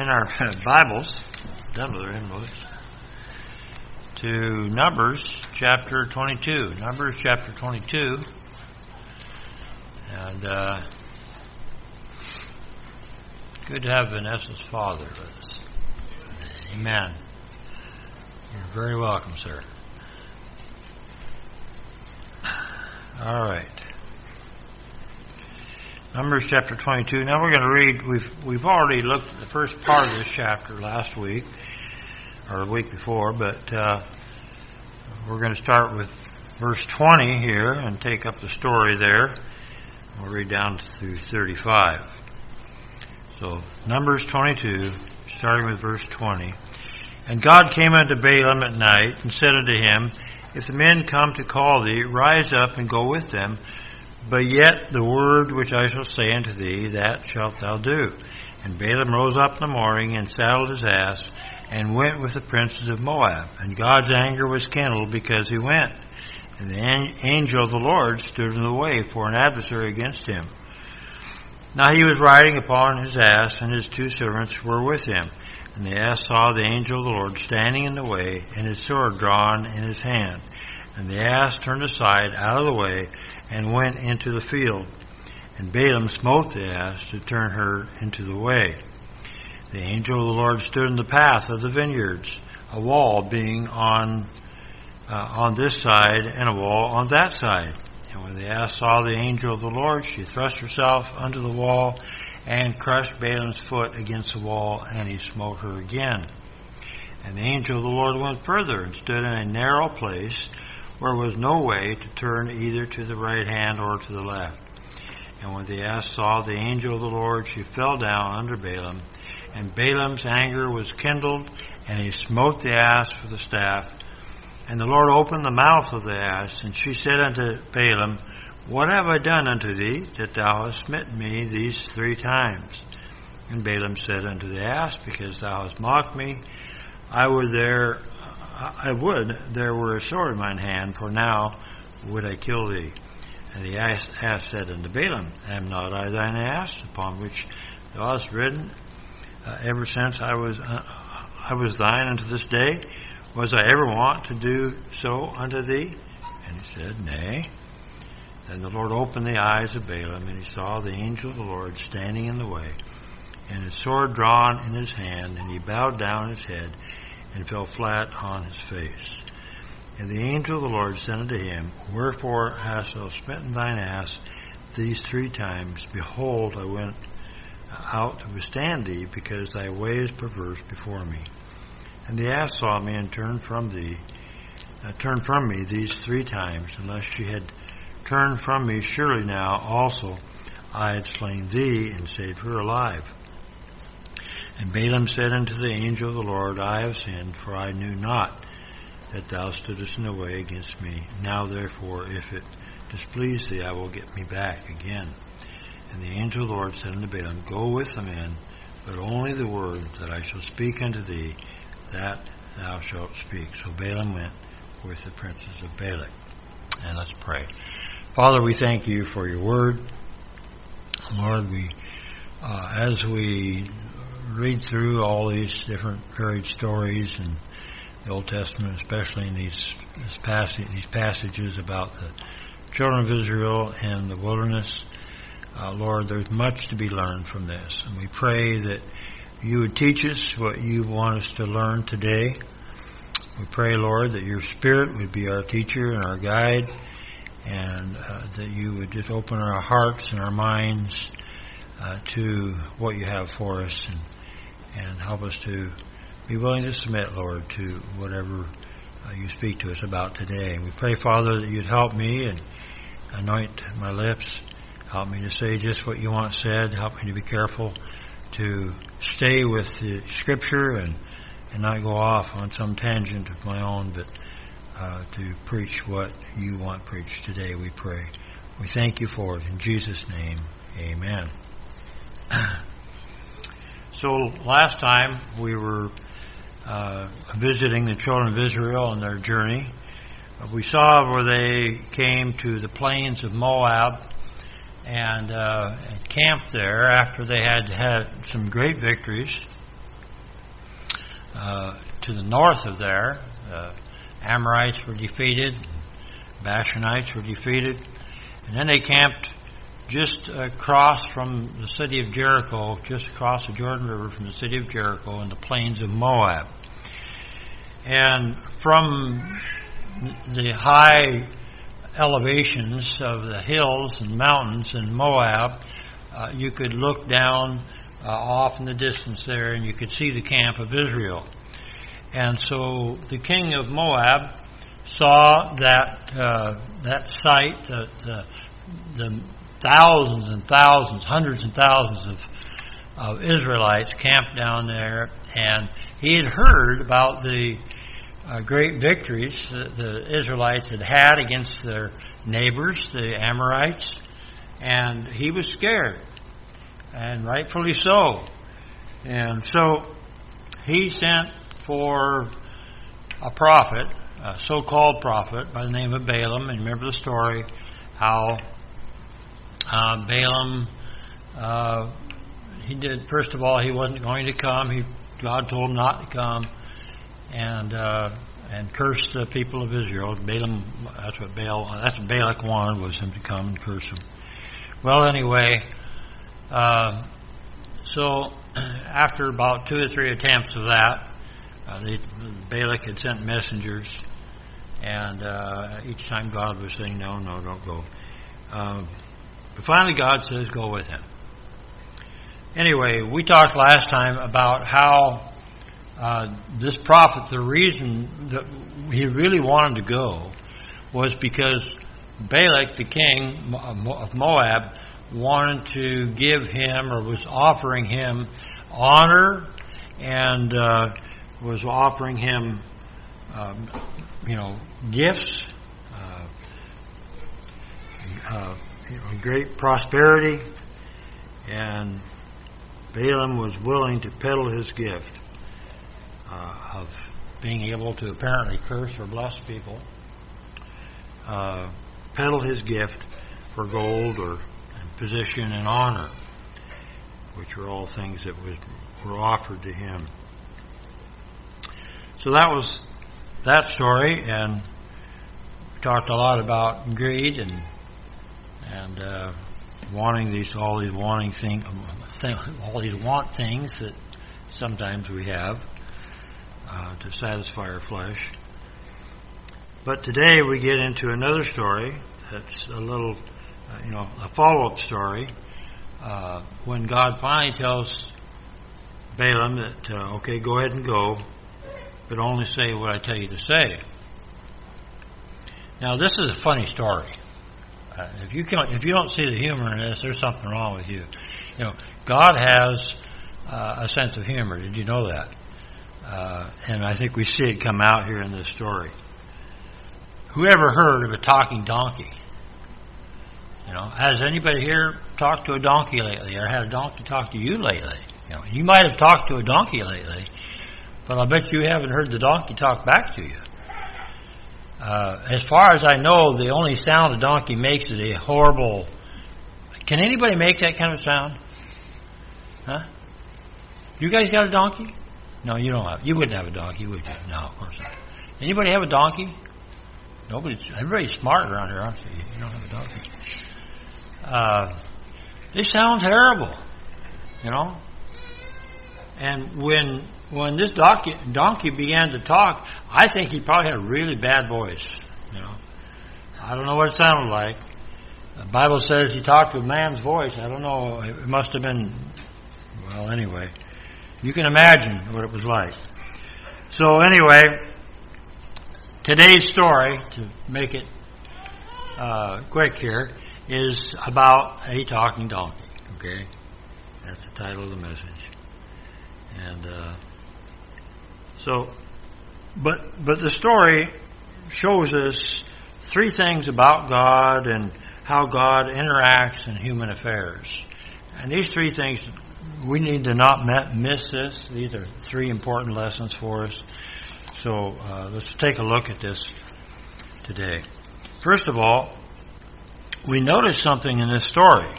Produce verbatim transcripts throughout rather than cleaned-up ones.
in our Bibles, done with our hymn to Numbers chapter twenty-two. Numbers chapter twenty-two. And uh, good to have Vanessa's father with us. Amen. You're very welcome, sir. All right. Numbers chapter twenty-two. Now we're going to read, we've we've already looked at the first part of this chapter last week, or the week before, but uh, we're going to start with verse twenty here and take up the story there. We'll read down through thirty-five. So, Numbers twenty-two, starting with verse twenty. And God came unto Balaam at night, and said unto him, If the men come to call thee, rise up and go with them. But yet the word which I shall say unto thee, that shalt thou do. And Balaam rose up in the morning, and saddled his ass, and went with the princes of Moab. And God's anger was kindled because he went. And the angel of the Lord stood in the way for an adversary against him. Now he was riding upon his ass, and his two servants were with him. And the ass saw the angel of the Lord standing in the way, and his sword drawn in his hand. And the ass turned aside out of the way, and went into the field. And Balaam smote the ass to turn her into the way. The angel of the Lord stood in the path of the vineyards, a wall being on uh, on this side, and a wall on that side. And when the ass saw the angel of the Lord, she thrust herself under the wall, and crushed Balaam's foot against the wall, and he smote her again. And the angel of the Lord went further, and stood in a narrow place, where was no way to turn either to the right hand or to the left. And when the ass saw the angel of the Lord, she fell down under Balaam. And Balaam's anger was kindled, and he smote the ass with the staff. And the Lord opened the mouth of the ass, and she said unto Balaam, What have I done unto thee, that thou hast smitten me these three times? And Balaam said unto the ass, Because thou hast mocked me, I would there I would there were a sword in mine hand, for now would I kill thee. And the ass, ass said unto Balaam, Am not I thine ass, upon which thou hast ridden uh, ever since I was uh, I was thine unto this day? Was I ever wont to do so unto thee? And he said, Nay. Then the Lord opened the eyes of Balaam, and he saw the angel of the Lord standing in the way, and his sword drawn in his hand, and he bowed down his head, and fell flat on his face. And the angel of the Lord said unto him, Wherefore hast thou smitten thine ass these three times? Behold, I went out to withstand thee, because thy way is perverse before me. And the ass saw me, and turned from thee, uh, turned from me these three times. Unless she had turned from me, surely now also I had slain thee, and saved her alive. And Balaam said unto the angel of the Lord, I have sinned, for I knew not that thou stoodest in the way against me. Now therefore, if it displease thee, I will get me back again. And the angel of the Lord said unto Balaam, Go with the men, but only the word that I shall speak unto thee, that thou shalt speak. So Balaam went with the princes of Balak. And let's pray. Father, we thank you for your word. Lord, we, uh, as we read through all these different varied stories in the Old Testament, especially in these this passage, these passages about the children of Israel and the wilderness, uh, Lord, there's much to be learned from this. And we pray that you would teach us what you want us to learn today. We pray, Lord, that your Spirit would be our teacher and our guide, and uh, that you would just open our hearts and our minds uh, to what you have for us, and and help us to be willing to submit, Lord, to whatever uh, you speak to us about today. And we pray, Father, that you'd help me and anoint my lips. Help me to say just what you want said. Help me to be careful to stay with the Scripture and, and not go off on some tangent of my own, but uh, to preach what you want preached today, we pray. We thank you for it. In Jesus' name, amen. So last time we were uh, visiting the children of Israel on their journey. We saw where they came to the plains of Moab and uh, camped there after they had had some great victories uh, to the north of there. Uh, Amorites were defeated, Bashanites were defeated, and then they camped just across from the city of Jericho, just across the Jordan River from the city of Jericho in the plains of Moab. And from the high elevations of the hills and mountains in Moab, uh, you could look down uh, off in the distance there and you could see the camp of Israel. And so the king of Moab saw that uh, that sight, the, the, the thousands and thousands, hundreds and thousands of, of Israelites camped down there, and he had heard about the uh, great victories that the Israelites had had against their neighbors, the Amorites, and he was scared, and rightfully so. And so he sent for a prophet, a so-called prophet by the name of Balaam. And remember the story, how uh, Balaam, uh, he did, first of all, he wasn't going to come. He, God told him not to come, and uh, and cursed the people of Israel. Balaam, that's what Baal, that's what Balak wanted, was him to come and curse them. Well, anyway, uh, so after about two or three attempts of that, Uh, they, Balak had sent messengers, and uh, each time God was saying, no, no, don't go. Uh, but finally God says, go with him. Anyway, we talked last time about how uh, this prophet, the reason that he really wanted to go was because Balak, the king of Moab, wanted to give him, or was offering him, honor and uh, was offering him, um, you know, gifts, uh, uh, you know, great prosperity, and Balaam was willing to peddle his gift uh, of being able to apparently curse or bless people, uh, peddle his gift for gold or position and honor, which were all things that was, were offered to him. So that was that story, and we talked a lot about greed and and uh, wanting these all these wanting things, all these want things that sometimes we have uh, to satisfy our flesh. But today we get into another story that's a little, uh, you know, a follow-up story uh, when God finally tells Balaam that uh, okay, go ahead and go, but only say what I tell you to say. Now, this is a funny story. Uh, if you can't, if you don't see the humor in this, there's something wrong with you. You know, God has uh, a sense of humor. Did you know that? Uh, and I think we see it come out here in this story. Who ever heard of a talking donkey? You know, has anybody here talked to a donkey lately, or had a donkey talk to you lately? You know, you might have talked to a donkey lately, but I bet you haven't heard the donkey talk back to you. Uh, as far as I know, the only sound a donkey makes is a horrible... Can anybody make that kind of sound? Huh? You guys got a donkey? No, you don't have. You wouldn't have a donkey, would you? No, of course not. Anybody have a donkey? Nobody. Everybody's smart around here, aren't you? You don't have a donkey. Uh, they sound terrible, you know. And when when this donkey, donkey began to talk, I think he probably had a really bad voice, you know. I don't know what it sounded like. The Bible says he talked with man's voice. I don't know. It must have been, well, anyway. You can imagine what it was like. So anyway, today's story, to make it uh, quick here, is about a talking donkey. Okay? That's the title of the message. And uh, so, but but the story shows us three things about God and how God interacts in human affairs. And these three things, we need to not miss this. These are three important lessons for us. So uh, let's take a look at this today. First of all, we notice something in this story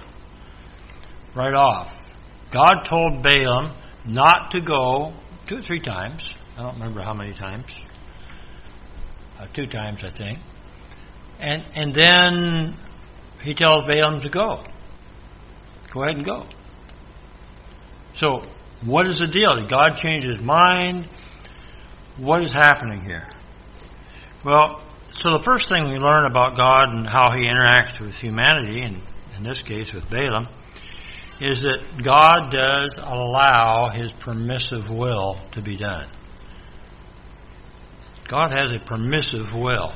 right off. God told Balaam not to go two or three times, I don't remember how many times. Uh, two times, I think. And and then he tells Balaam to go. Go ahead and go. So, what is the deal? Did God change his mind? What is happening here? Well, so the first thing we learn about God and how he interacts with humanity, and in this case with Balaam, is that God does allow his permissive will to be done. God has a permissive will.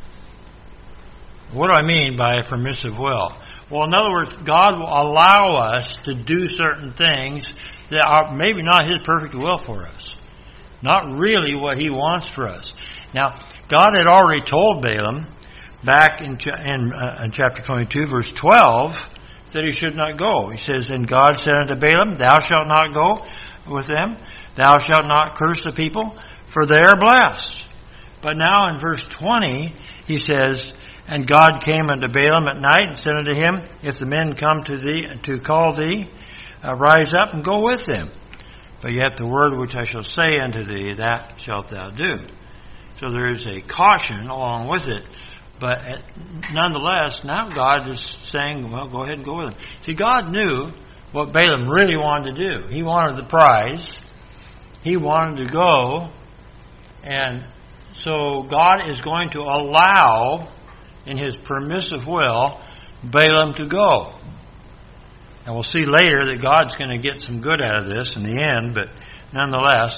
What do I mean by a permissive will? Well, in other words, God will allow us to do certain things that are maybe not his perfect will for us. Not really what he wants for us. Now, God had already told Balaam back in, in, uh, in chapter twenty-two, verse twelve, that he should not go. He says, "And God said unto Balaam, Thou shalt not go with them. Thou shalt not curse the people, for they are blessed." But now in verse twenty, he says, "And God came unto Balaam at night and said unto him, If the men come to thee to call thee, uh, rise up and go with them. But yet the word which I shall say unto thee, that shalt thou do." So there is a caution along with it. But nonetheless, now God is saying, well, go ahead and go with him. See, God knew what Balaam really wanted to do. He wanted the prize. He wanted to go. And so God is going to allow, in his permissive will, Balaam to go. And we'll see later that God's going to get some good out of this in the end, but nonetheless,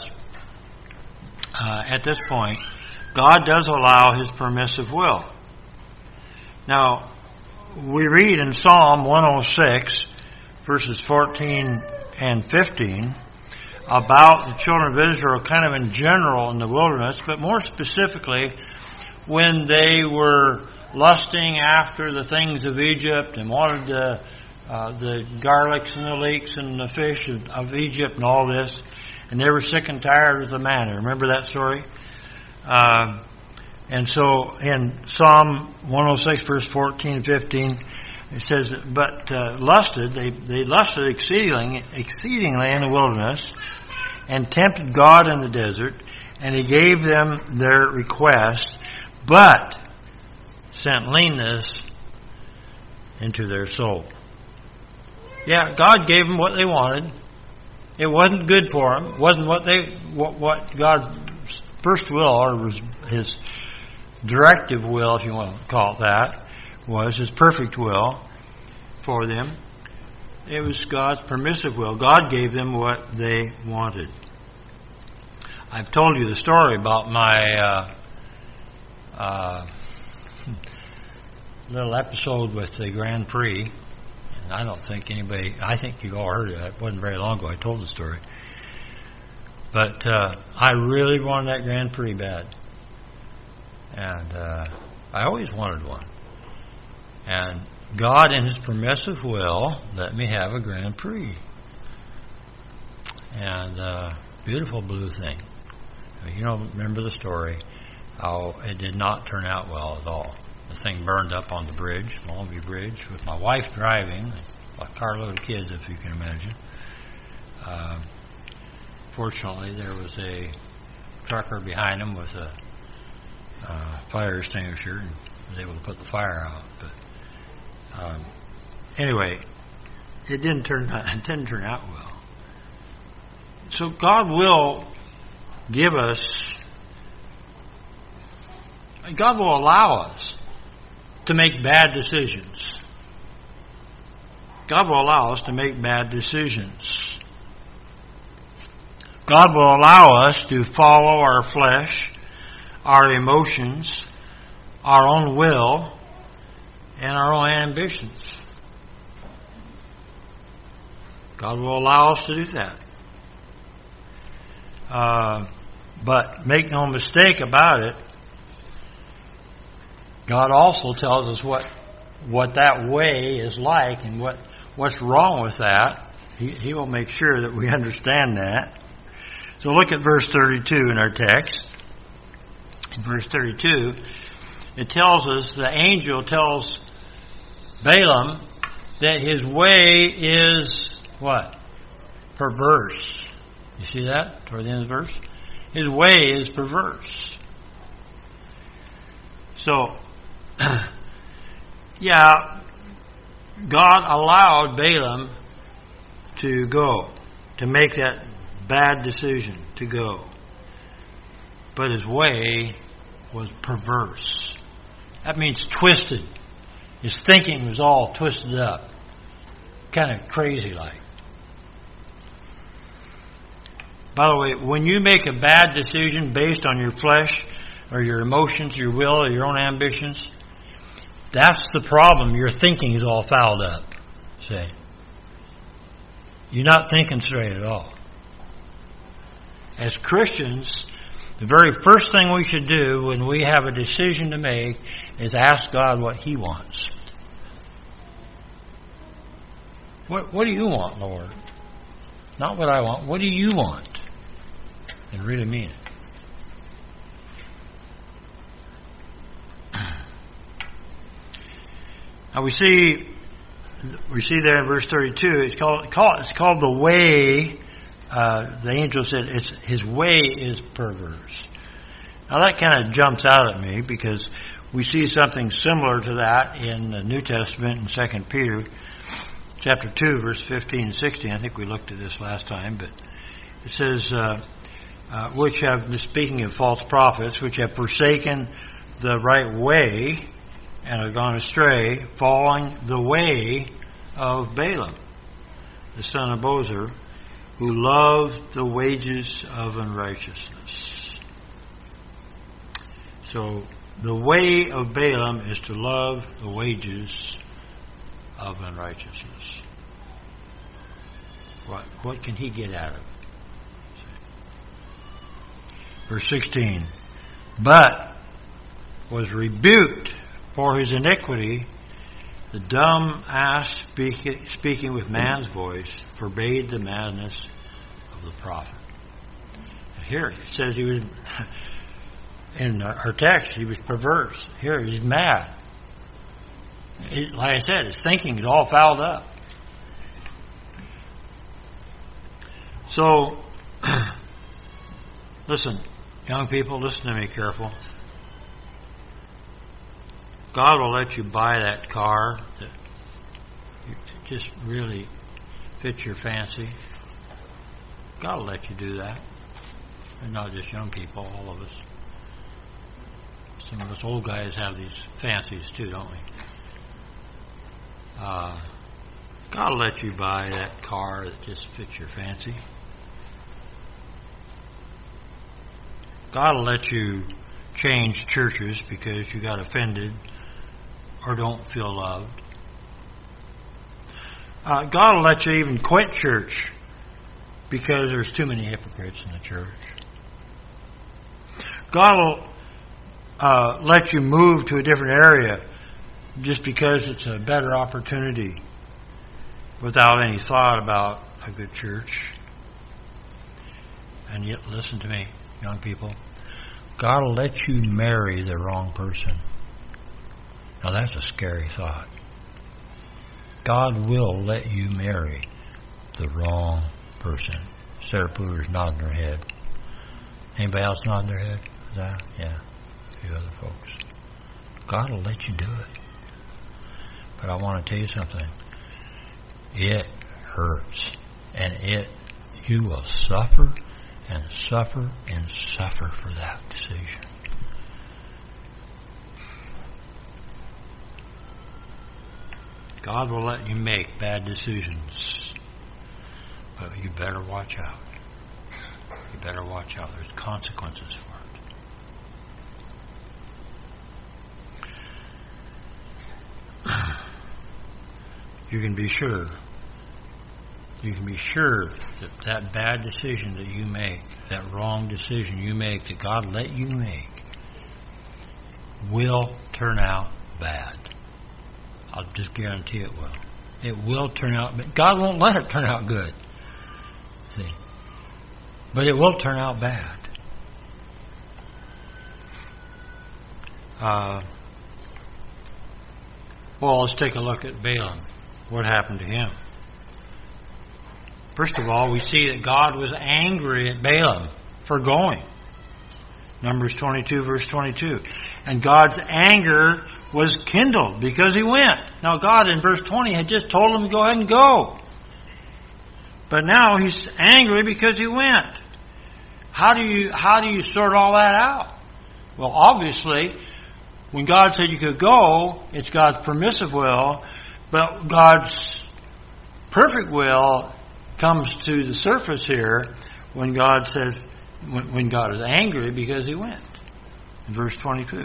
uh, at this point, God does allow his permissive will. Now, we read in Psalm one oh six, verses fourteen and fifteen, about the children of Israel kind of in general in the wilderness, but more specifically when they were lusting after the things of Egypt and wanted the, uh, the garlics and the leeks and the fish of, of Egypt and all this, and they were sick and tired of the manna. Remember that story? Uh, and so in Psalm one oh six, verse fourteen and fifteen, it says, "But uh, lusted, they, they lusted exceedingly, exceedingly in the wilderness, and tempted God in the desert, and he gave them their request, but sent leanness into their soul." Yeah, God gave them what they wanted. It wasn't good for them. It wasn't what they what, what God's first will, or was his directive will, if you want to call it that, was his perfect will for them. It was God's permissive will. God gave them what they wanted. I've told you the story about my uh, uh, little episode with the Grand Prix. And I don't think anybody, I think you've all heard of it. It wasn't very long ago I told the story. But uh, I really wanted that Grand Prix bad. And uh, I always wanted one. And God, in his permissive will, let me have a Grand Prix. And uh, beautiful blue thing. You know, remember the story, how it did not turn out well at all. The thing burned up on the bridge, Longview Bridge, with my wife driving, a carload of kids, if you can imagine. Uh, fortunately, there was a trucker behind him with a uh, fire extinguisher and was able to put the fire out. But um, anyway, it didn't turn out, it didn't turn out well. So God will give us, God will allow us to make bad decisions. God will allow us to make bad decisions. God will allow us to follow our flesh, our emotions, our own will, and our own ambitions. God will allow us to do that. Uh, but make no mistake about it, God also tells us what what that way is like and what, what's wrong with that. He, he will make sure that we understand that. So look at verse thirty-two in our text. In verse thirty-two, it tells us, the angel tells Balaam that his way is what? Perverse. You see that toward the end of the verse? His way is perverse. So, yeah, God allowed Balaam to go, to make that bad decision to go. But his way was perverse. That means twisted. His thinking was all twisted up. Kind of crazy like. By the way, when you make a bad decision based on your flesh or your emotions, your will, or your own ambitions, that's the problem. Your thinking is all fouled up. See? You're not thinking straight at all. As Christians, the very first thing we should do when we have a decision to make is ask God what He wants. What, what do you want, Lord? Not what I want. What do you want? And really mean it. Now we see, we see there in verse thirty-two. It's called, it's called the way. Uh, the angel said, "It's his way is perverse." Now that kind of jumps out at me because we see something similar to that in the New Testament in Second Peter, chapter two, verse fifteen and sixteen. I think we looked at this last time, but it says, uh, uh, "Which have," speaking of false prophets, "which have forsaken the right way and have gone astray, following the way of Balaam, the son of Bosor, who loved the wages of unrighteousness." So, the way of Balaam is to love the wages of unrighteousness. What, what can he get out of it? Verse sixteen, "But was rebuked for his iniquity, the dumb ass speak, speaking with man's voice forbade the madness of the prophet." Here it says he was, in our text, he was perverse. Here he's mad. It, like I said, his thinking is all fouled up. So, listen, young people, listen to me careful. God will let you buy that car that just really fits your fancy. God will let you do that. And not just young people, all of us. Some of us old guys have these fancies too, don't we? Uh, God will let you buy that car that just fits your fancy. God will let you change churches because you got offended or don't feel loved. Uh, God will let you even quit church because there's too many hypocrites in the church. God will uh, let you move to a different area just because it's a better opportunity without any thought about a good church. And yet, listen to me, young people. God will let you marry the wrong person. Now that's a scary thought. God will let you marry the wrong person. Sarah Pooler's nodding her head. Anybody else nodding their head? Is that? Yeah. A few other folks. God will let you do it. But I want to tell you something. It hurts. And it, you will suffer and suffer and suffer for that decision. God will let you make bad decisions, but you better watch out. You better watch out. There's consequences for it. You can be sure. You can be sure that that bad decision that you make, that wrong decision you make, that God let you make, will turn out bad. I'll just guarantee it will. It will turn out bad. God won't let it turn out good. See? But it will turn out bad. Uh, well, let's take a look at Balaam. What happened to him? First of all, we see that God was angry at Balaam for going. Numbers twenty-two, verse twenty-two. And God's anger was kindled because he went. Now God in verse twenty had just told him to go ahead and go. But now he's angry because he went. How do you how do you sort all that out? Well, obviously, when God said you could go, it's God's permissive will, but God's perfect will comes to the surface here when God says, when, when God is angry because he went. In verse twenty-two.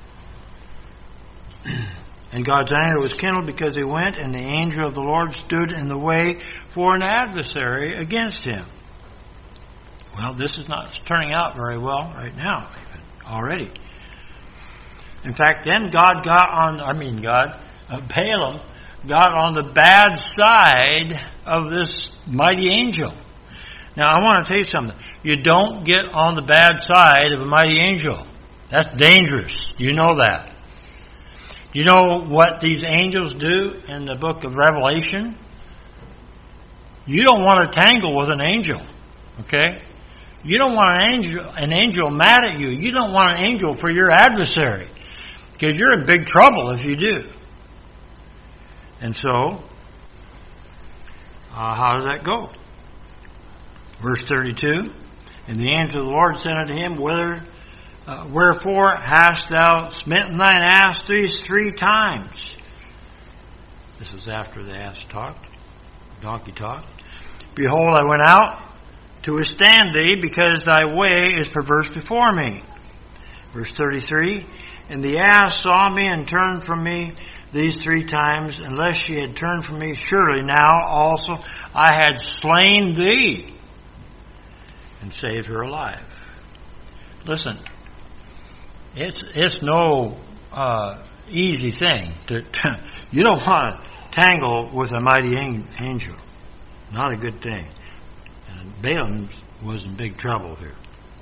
And God's anger was kindled because he went, and the angel of the Lord stood in the way for an adversary against him. Well, this is not turning out very well right now, even already. In fact, then God got on, I mean God, uh, Balaam got on the bad side of this mighty angel. Now, I want to tell you something. You don't get on the bad side of a mighty angel. That's dangerous. You know that. Do you know what these angels do in the book of Revelation? You don't want to tangle with an angel. Okay? You don't want an angel, an angel mad at you. You don't want an angel for your adversary. Because you're in big trouble if you do. And so, uh, how does that go? Verse thirty-two, and the angel of the Lord said unto him, Whither, uh, wherefore hast thou smitten thine ass these three times? This is after the ass talked, donkey talked. Behold, I went out to withstand thee, because thy way is perverse before me. Verse thirty-three, and the ass saw me and turned from me these three times, unless she had turned from me, surely now also I had slain thee and saved her alive. Listen, it's it's no uh, easy thing. To, to, you don't want to tangle with a mighty angel. Not a good thing. And Balaam was in big trouble here.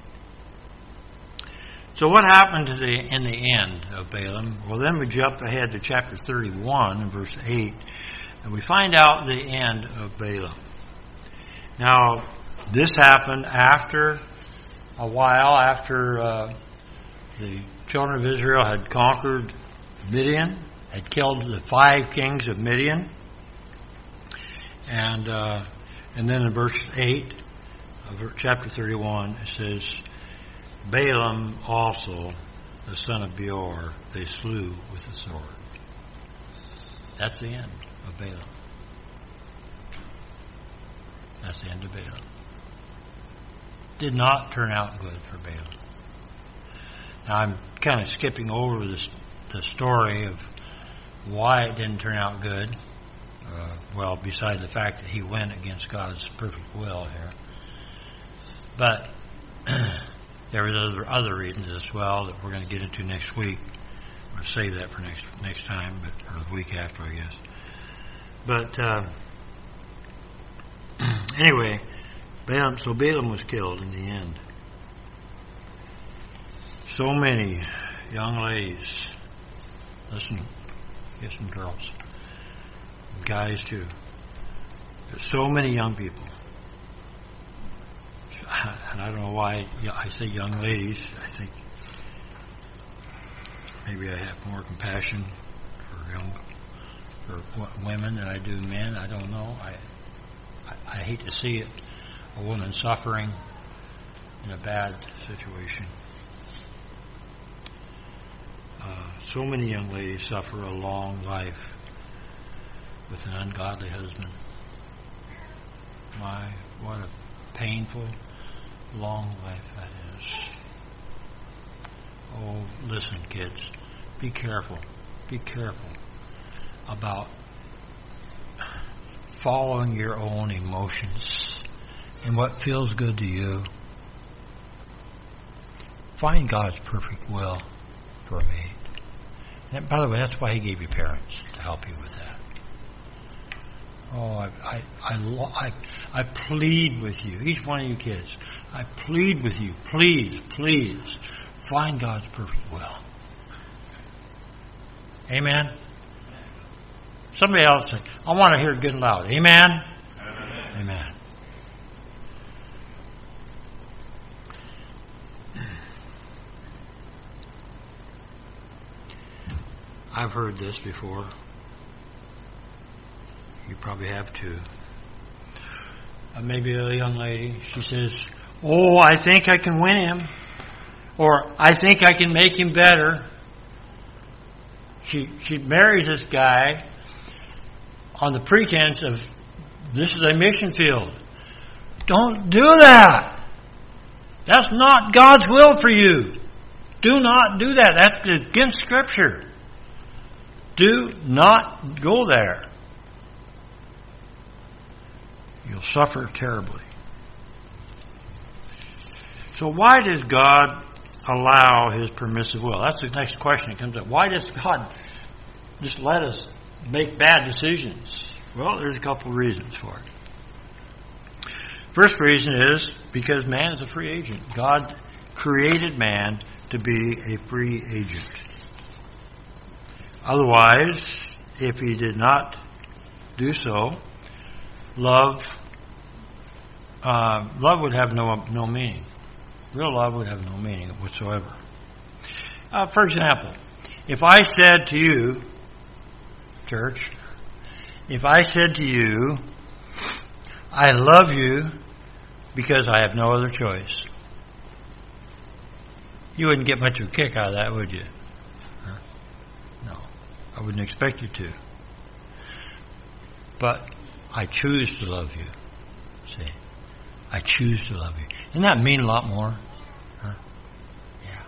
So what happened to the in the end of Balaam? Well, then we jump ahead to chapter thirty-one and verse eight, and we find out the end of Balaam. Now, this happened after a while, after uh, the children of Israel had conquered Midian, had killed the five kings of Midian, and uh, and then in verse eight of chapter thirty-one it says, Balaam also, the son of Beor, they slew with the sword. That's the end of Balaam. That's the end of Balaam. Did not turn out good for Balaam. Now I'm kind of skipping over this, the story of why it didn't turn out good. Uh, well, besides the fact that he went against God's perfect will here. But there were other, other reasons as well that we're going to get into next week. We'll save that for next next time, but or the week after, I guess. But uh, anyway, Balaam, so Balaam was killed in the end. So many young ladies, listen, get some girls, guys too. There's so many young people. And I don't know why I say young ladies. I think maybe I have more compassion for young for women than I do men. I don't know. I I, I hate to see it, a woman suffering in a bad situation. Uh, so many young ladies suffer a long life with an ungodly husband. My, what a painful long life that is. Oh, listen, kids. Be careful. Be careful about following your own emotions and what feels good to you. Find God's perfect will for a mate. And by the way, that's why He gave you parents, to help you with that. Oh, I, I, I, I, I plead with you, each one of you kids, I plead with you, please, please, find God's perfect will. Amen? Somebody else say, I want to hear it good and loud. Amen? Amen. Amen. I've heard this before. You probably have too. Uh, maybe a young lady, she says, "Oh, I think I can win him," or "I think I can make him better." She she marries this guy on the pretense of this is a mission field. Don't do that. That's not God's will for you. Do not do that. That's against Scripture. Do not go there. You'll suffer terribly. So why does God allow His permissive will? That's the next question that comes up. Why does God just let us make bad decisions? Well, there's a couple of reasons for it. First reason is because man is a free agent. God created man to be a free agent. Otherwise, if He did not do so, love uh, love would have no no meaning. Real love would have no meaning whatsoever. Uh, for example, if I said to you, church, if I said to you, "I love you because I have no other choice," you wouldn't get much of a kick out of that, would you? Huh? No, I wouldn't expect you to. But I choose to love you. See, I choose to love you. Doesn't that mean a lot more? Huh? Yeah.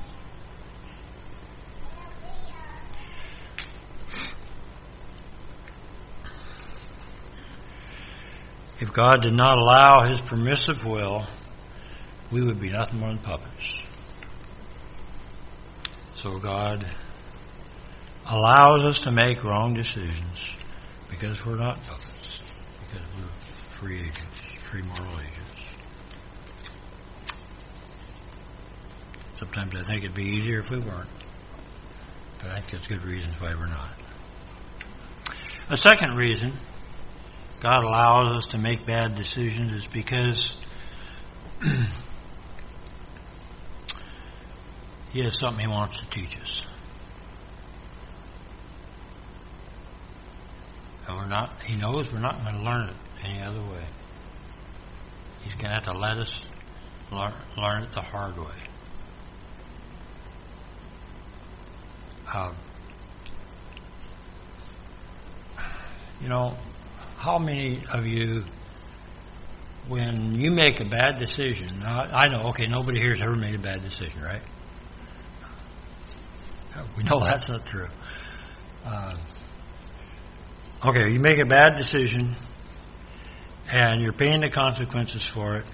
If God did not allow His permissive will, we would be nothing more than puppets. So God allows us to make wrong decisions because we're not puppets, because we're free agents, free moral agents. Sometimes I think it'd be easier if we weren't, but I think there's good reasons why we're not. A second reason God allows us to make bad decisions is because He has something He wants to teach us. And we're not, He knows we're not going to learn it any other way. He's going to have to let us learn, learn it the hard way. Um, you know, how many of you, when you make a bad decision, I, I know, okay, nobody here has ever made a bad decision, right? We know that's not true. Uh, okay, you make a bad decision, and you're paying the consequences for it.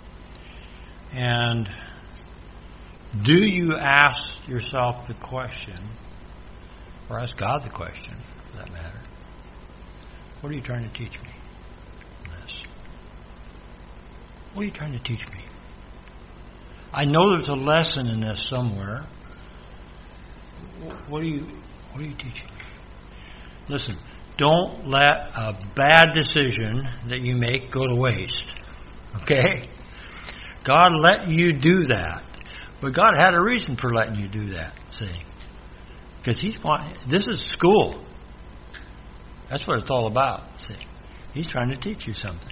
And do you ask yourself the question, or ask God the question, for that matter, what are you trying to teach me in this? What are you trying to teach me? I know there's a lesson in this somewhere. What are you, what are you teaching me? Listen, don't let a bad decision that you make go to waste. Okay? God let you do that. But God had a reason for letting you do that, see? Because He's want, this is school. That's what it's all about, see? He's trying to teach you something.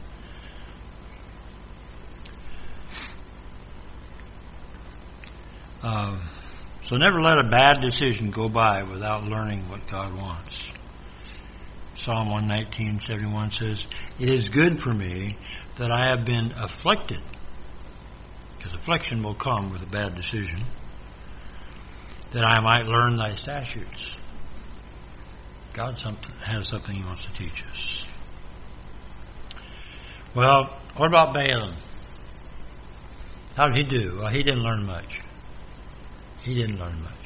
Um, so never let a bad decision go by without learning what God wants. Psalm one nineteen, seventy-one says, "It is good for me that I have been afflicted," because affliction will come with a bad decision, "that I might learn thy statutes." God something, has something He wants to teach us. Well, what about Balaam? How did he do? Well, he didn't learn much. He didn't learn much.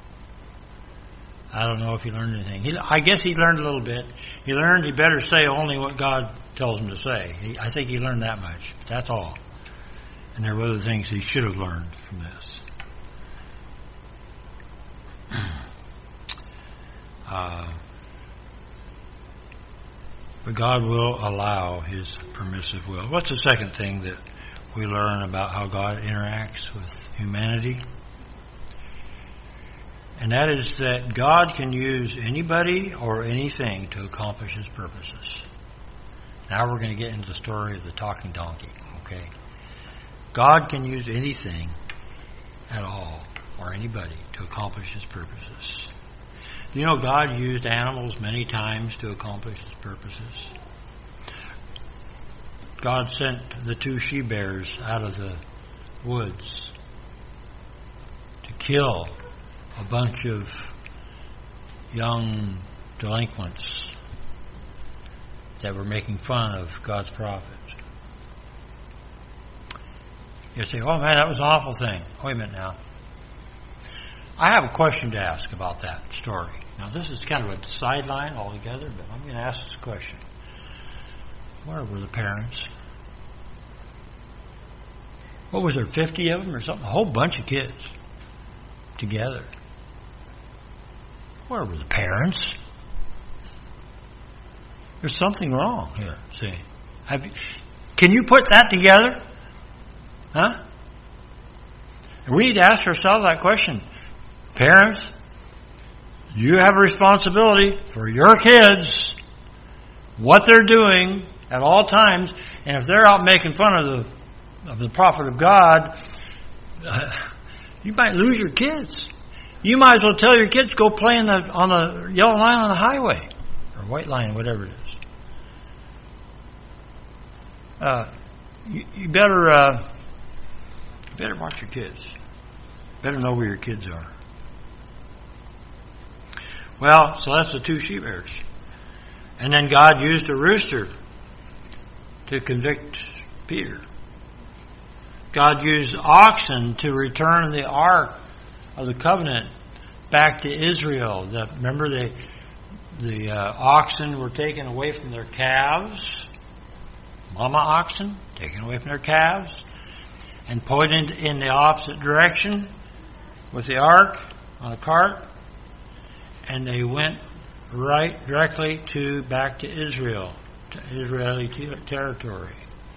I don't know if he learned anything. He, I guess he learned a little bit. He learned he better say only what God tells him to say. He, I think he learned that much. But that's all. And there were other things he should have learned from this. uh, but God will allow His permissive will. What's the second thing that we learn about how God interacts with humanity? And that is that God can use anybody or anything to accomplish His purposes. Now we're going to get into the story of the talking donkey, okay? God can use anything at all or anybody to accomplish His purposes. You know, God used animals many times to accomplish His purposes. God sent the two she-bears out of the woods to kill a bunch of young delinquents that were making fun of God's prophets. You say, oh man, that was an awful thing. Wait a minute now. I have a question to ask about that story. Now this is kind of a sideline altogether, but I'm going to ask this question. Where were the parents? What was there, fifty of them or something? A whole bunch of kids together. Where were the parents? There's something wrong here, see. Have you, can you put that together? Huh? And we need to ask ourselves that question. Parents, you have a responsibility for your kids, what they're doing at all times, and if they're out making fun of the of the prophet of God, uh, you might lose your kids. You might as well tell your kids, go play in the, on the yellow line on the highway, or white line, whatever it is. Uh, you, you better uh, you better watch your kids. Better know where your kids are. Well, so that's the two she-bears. And then God used a rooster to convict Peter. God used oxen to return the ark of the covenant back to Israel. The, remember, the the uh, oxen were taken away from their calves, mama oxen taken away from their calves, and pointed in the opposite direction with the ark on a cart, and they went right directly to back to Israel, to Israeli ter- territory.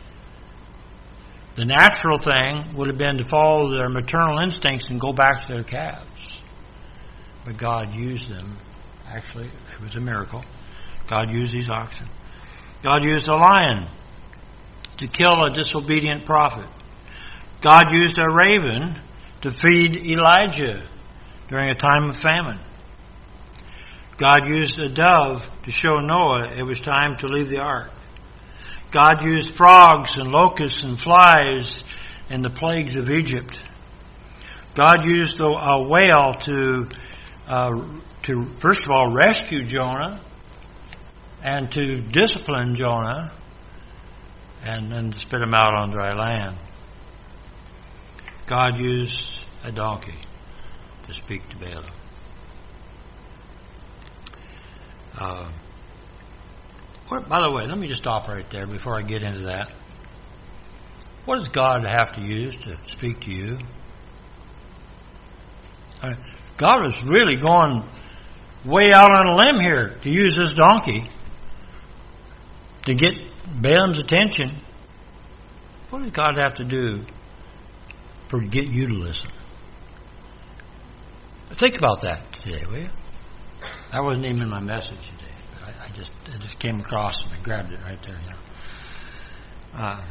The natural thing would have been to follow their maternal instincts and go back to their calves. But God used them. Actually, it was a miracle. God used these oxen. God used a lion to kill a disobedient prophet. God used a raven to feed Elijah during a time of famine. God used a dove to show Noah it was time to leave the ark. God used frogs and locusts and flies in the plagues of Egypt. God used a, a whale to, uh, to, first of all, rescue Jonah and to discipline Jonah and then spit him out on dry land. God used a donkey to speak to Balaam. Uh, By the way, let me just stop right there before I get into that. What does God have to use to speak to you? I mean, God was really going way out on a limb here to use this donkey to get Balaam's attention. What does God have to do for to get you to listen? Think about that today, will you? That wasn't even my message today. I just it just came across and I grabbed it right there. You know. uh,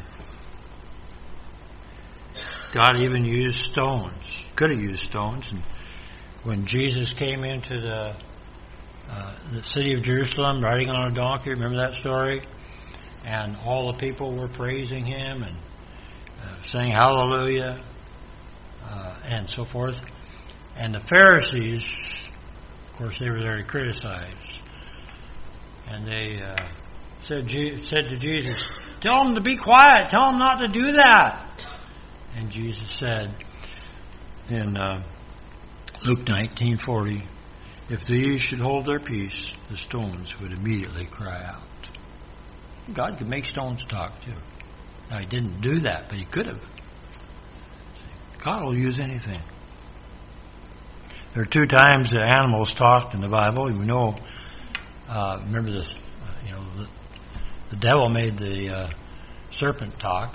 God even used stones. Could have used stones. And when Jesus came into the uh, the city of Jerusalem riding on a donkey, remember that story? And all the people were praising Him and uh, saying hallelujah uh, and so forth. And the Pharisees, of course, they were there to criticize. And they uh, said, said to Jesus, tell them to be quiet. Tell them not to do that. And Jesus said in uh, Luke nineteen forty, if these should hold their peace, the stones would immediately cry out. God could make stones talk too. Now, He didn't do that, but He could have. God will use anything. There are two times that animals talked in the Bible. We know. Uh, remember this, uh, you know, the, the devil made the uh, serpent talk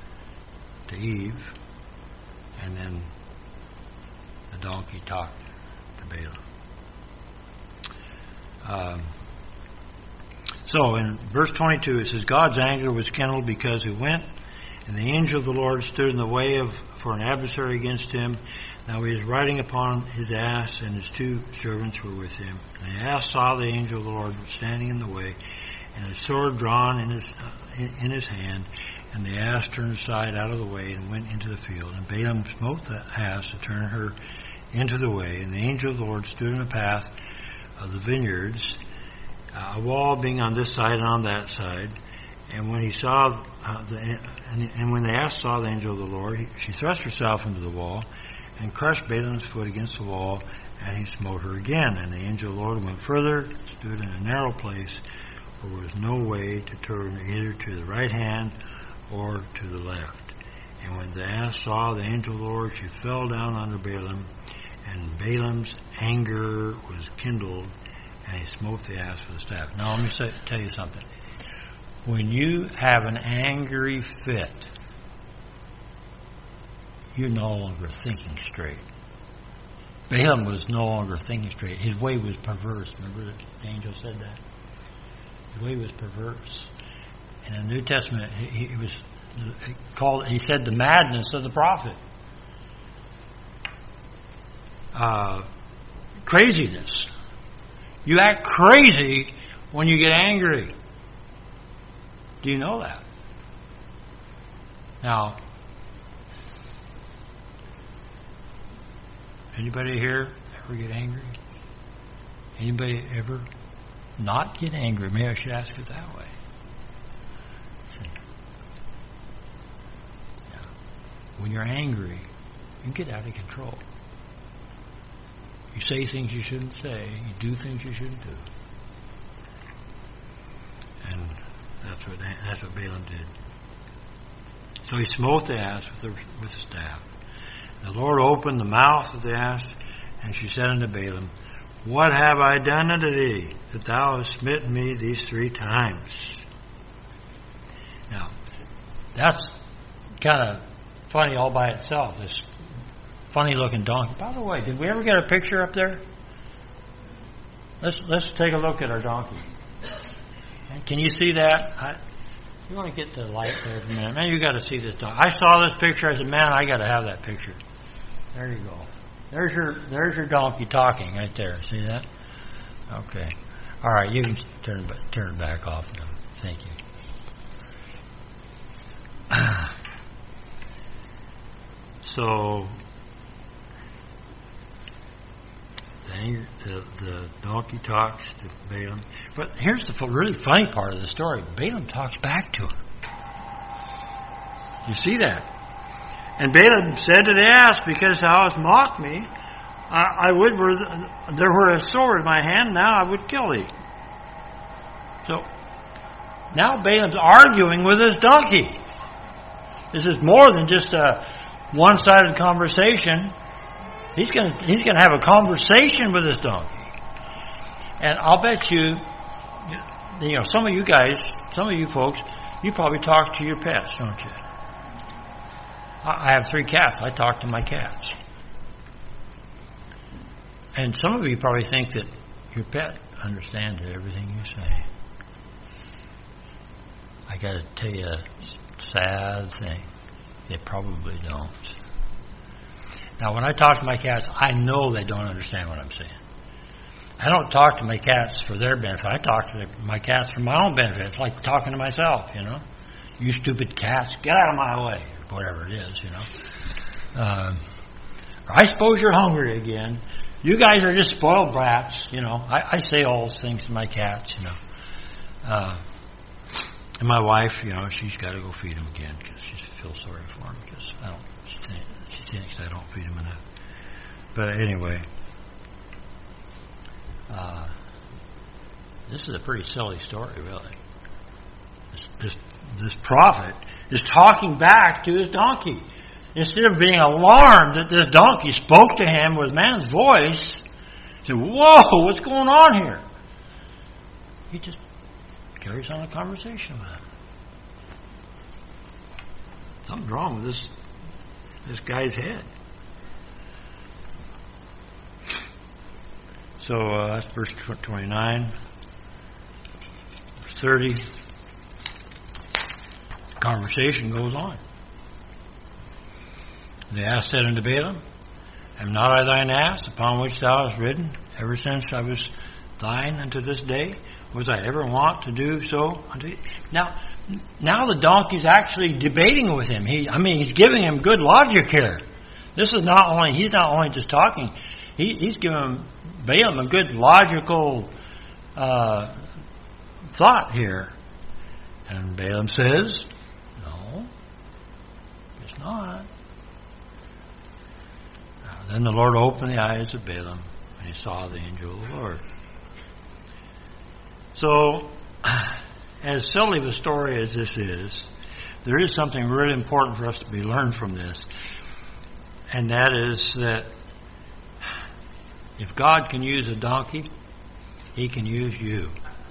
to Eve, and then the donkey talked to Balaam. Um, so in verse twenty-two it says, God's anger was kindled because he went, and the angel of the Lord stood in the way of for an adversary against him. Now he was riding upon his ass, and his two servants were with him. And the ass saw the angel of the Lord standing in the way, and his sword drawn in his uh, in, in his hand. And the ass turned aside out of the way and went into the field. And Balaam smote the ass to turn her into the way. And the angel of the Lord stood in the path of the vineyards, uh, a wall being on this side and on that side. And when he saw uh, the and, and when the ass saw the angel of the Lord, he, she thrust herself into the wall and crushed Balaam's foot against the wall, and he smote her again. And the angel of the Lord went further, stood in a narrow place, where there was no way to turn either to the right hand or to the left. And when the ass saw the angel of the Lord, she fell down under Balaam, and Balaam's anger was kindled, and he smote the ass with a staff. Now let me say, tell you something. When you have an angry fit, you're no longer thinking straight. Balaam was no longer thinking straight. His way was perverse. Remember the angel said that? His way was perverse. And in the New Testament, he, he was called, he said, the madness of the prophet. Uh, craziness. You act crazy when you get angry. Do you know that? Now, anybody here ever get angry? Anybody ever not get angry? Maybe I should ask it that way. Yeah. When you're angry, you get out of control. You say things you shouldn't say. You do things you shouldn't do. And that's what that's what Balaam did. So he smote the ass with the, with the staff. The Lord opened the mouth of the ass, and she said unto Balaam, What have I done unto thee, that thou hast smitten me these three times? Now, that's kind of funny all by itself, this funny-looking donkey. By the way, did we ever get a picture up there? Let's let's take a look at our donkey. Can you see that? I, you want to get the light there for a minute. Man, you got to see this donkey. I saw this picture. I said, man, I got to have that picture. There you go. There's your there's your donkey talking right there. See that? Okay. All right, you can turn it, turn it back off now. Thank you. So, the, the, the donkey talks to Balaam. But here's the really funny part of the story. Balaam talks back to him. You see that? And Balaam said to the ass, Because thou hast mocked me, I, I would were there were a sword in my hand, now I would kill thee. So, now Balaam's arguing with his donkey. This is more than just a one-sided conversation. He's going to he's going to have a conversation with his donkey. And I'll bet you, you know, some of you guys, some of you folks, you probably talk to your pets, don't you? I have three cats. I talk to my cats. And some of you probably think that your pet understands everything you say. I got to tell you a sad thing. They probably don't. Now, when I talk to my cats, I know they don't understand what I'm saying. I don't talk to my cats for their benefit. I talk to my cats for my own benefit. It's like talking to myself, you know. You stupid cats, get out of my way. Whatever it is, you know. Um, I suppose you're hungry again. You guys are just spoiled brats, you know. I, I say all those things to my cats, you know. Uh, and my wife, you know, she's got to go feed them again because she feels sorry for them because I don't. She, think, she thinks I don't feed them enough. But anyway, uh, this is a pretty silly story, really. This, this, this prophet is talking back to his donkey. Instead of being alarmed that this donkey spoke to him with man's voice, he said, whoa, what's going on here? He just carries on a conversation with him. Something's wrong with this, this guy's head. So uh, that's verse twenty-nine. Verse thirty. Conversation goes on. The ass said unto Balaam, Am not I thine ass, upon which thou hast ridden, ever since I was thine unto this day? Was I ever wont to do so unto thee? Now, now the donkey's actually debating with him. He, I mean, he's giving him good logic here. This is not only, he's not only just talking, he, he's giving Balaam a good logical uh, thought here. And Balaam says, No, it's not. Now, then the Lord opened the eyes of Balaam, and he saw the angel of the Lord. So, as silly of a story as this is, there is something really important for us to be learned from this. And that is that if God can use a donkey, He can use you.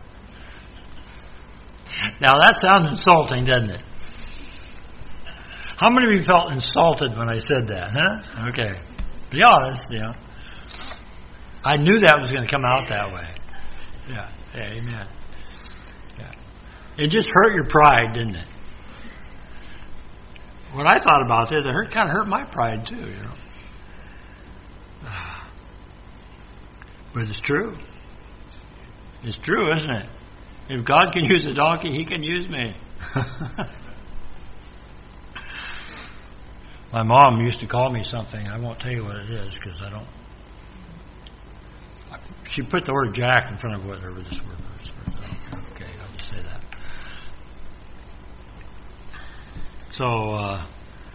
Now that sounds insulting, doesn't it? How many of you felt insulted when I said that, huh? Okay. Be honest, you know. I knew that was going to come out that way. Yeah. Yeah, amen. Yeah. It just hurt your pride, didn't it? When I thought about this, it hurt, kind of hurt my pride too, you know. But it's true. It's true, isn't it? If God can use a donkey, He can use me. My mom used to call me something. I won't tell you what it is because I don't. She put the word Jack in front of whatever this word was. Okay, I'll just say that. So, uh,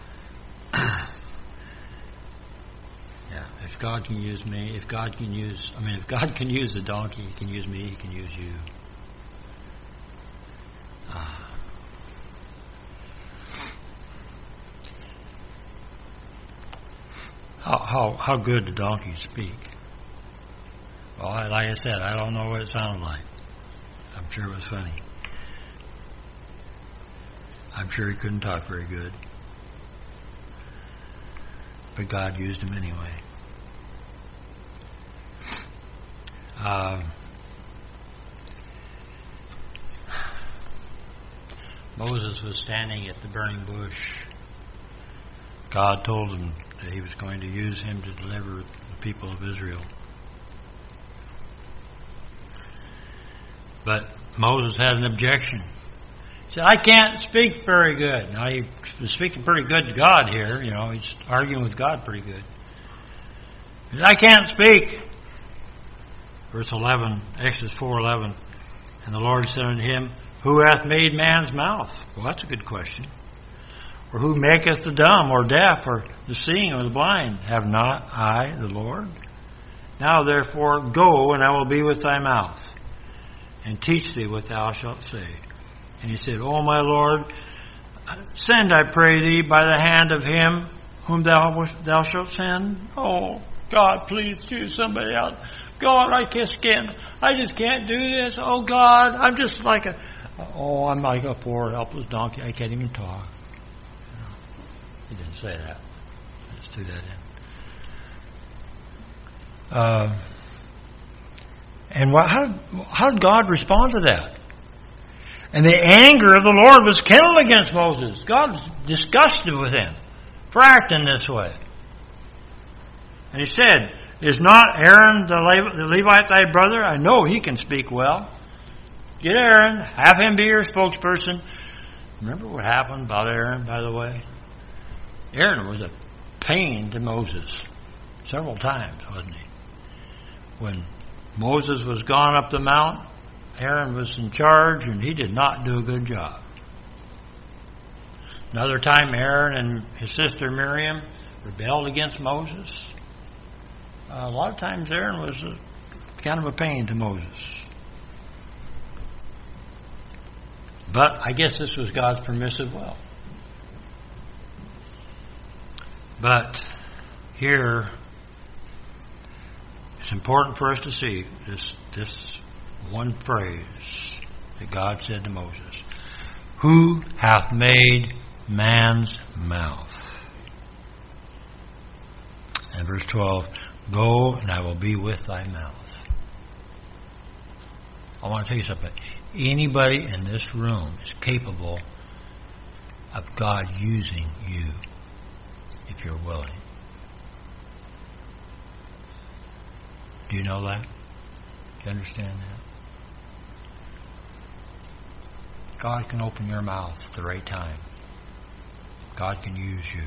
yeah, if God can use me, if God can use, I mean, if God can use the donkey, He can use me, He can use you. Uh, how, how, how good do donkeys speak? Well, like I said, I don't know what it sounded like. I'm sure it was funny. I'm sure he couldn't talk very good. But God used him anyway. Uh, Moses was standing at the burning bush. God told him that He was going to use him to deliver the people of Israel. But Moses had an objection. He said, I can't speak very good. Now, he was speaking pretty good to God here. You know, he's arguing with God pretty good. He said, I can't speak. Verse eleven, Exodus four eleven. And the Lord said unto him, Who hath made man's mouth? Well, that's a good question. Or who maketh the dumb or deaf or the seeing or the blind? Have not I the Lord? Now therefore go, and I will be with thy mouth, and teach thee what thou shalt say. And he said, O my Lord, send, I pray thee, by the hand of him whom thou thou shalt send. Oh, God, please choose somebody else. God, I just can't, I just can't do this. Oh, God, I'm just like a, oh, I'm like a poor, helpless donkey. I can't even talk. You know, he didn't say that. Let's do that in. Uh, and what, how, how did God respond to that? And the anger of the Lord was kindled against Moses. God was disgusted with him for acting this way. And He said, Is not Aaron the Levite thy brother? I know he can speak well. Get Aaron, have him be your spokesperson. Remember what happened about Aaron, by the way? Aaron was a pain to Moses several times, wasn't he? When Moses was gone up the mount, Aaron was in charge, and he did not do a good job. Another time, Aaron and his sister Miriam rebelled against Moses. Uh, a lot of times, Aaron was a, kind of a pain to Moses. But I guess this was God's permissive will. But here, it's important for us to see this this one phrase that God said to Moses. Who hath made man's mouth? And verse twelve, go and I will be with thy mouth. I want to tell you something. Anybody in this room is capable of God using you if you're willing. Do you know that? Do you understand that? God can open your mouth at the right time. God can use you.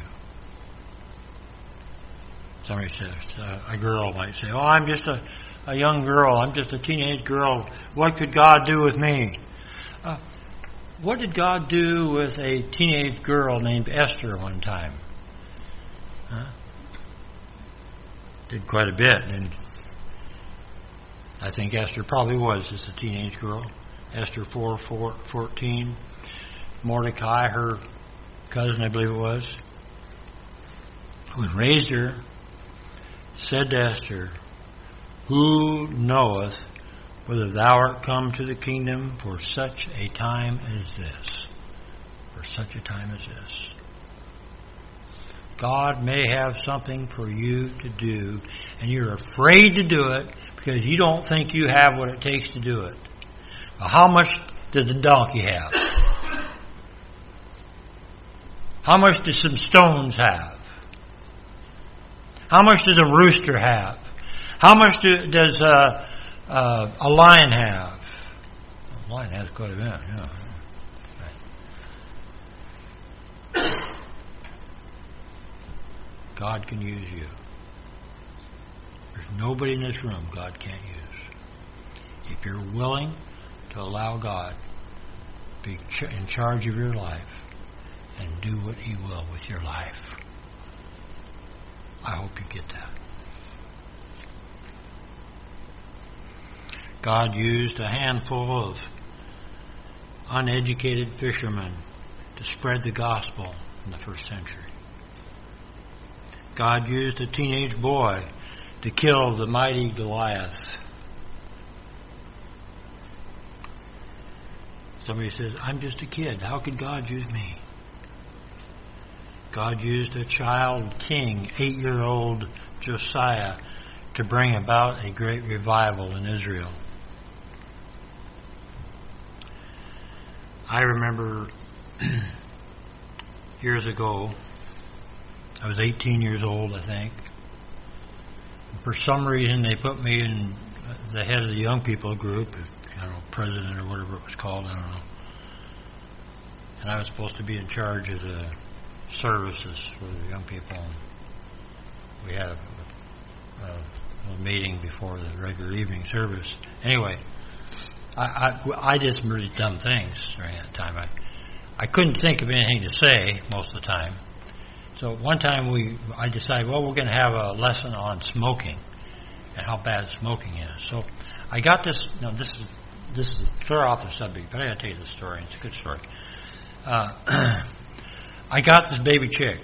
Somebody says, uh, a girl might say, oh, I'm just a, a young girl. I'm just a teenage girl. What could God do with me? Uh, what did God do with a teenage girl named Esther one time? Huh? Did quite a bit. And I think Esther probably was just a teenage girl. Esther four, four, fourteen. Mordecai, her cousin, I believe it was, who had raised her, said to Esther, who knoweth whether thou art come to the kingdom for such a time as this? For such a time as this. God may have something for you to do, and you're afraid to do it because you don't think you have what it takes to do it. Well, how much did the donkey have? How much does some stones have? How much does a rooster have? How much do, does uh, uh, a lion have? A lion has quite a bit, yeah. Right. God can use you. There's nobody in this room God can't use. If you're willing to allow God to be in charge of your life and do what He will with your life. I hope you get that. God used a handful of uneducated fishermen to spread the gospel in the first century. God used a teenage boy to kill the mighty Goliath. Somebody says, I'm just a kid. How could God use me? God used a child king, eight-year-old Josiah, to bring about a great revival in Israel. I remember years ago, I was eighteen years old, I think. For some reason, they put me in the head of the young people group, I don't know, president or whatever it was called, I don't know. And I was supposed to be in charge of the services for the young people. And we had a, a, a meeting before the regular evening service. Anyway, I, I, I did some really dumb things during that time. I, I couldn't think of anything to say most of the time. So one time we, I decided, well, we're going to have a lesson on smoking and how bad smoking is. So I got this. No, this is this is clear off the subject, but I got to tell you the story. It's a good story. Uh, I got this baby chick,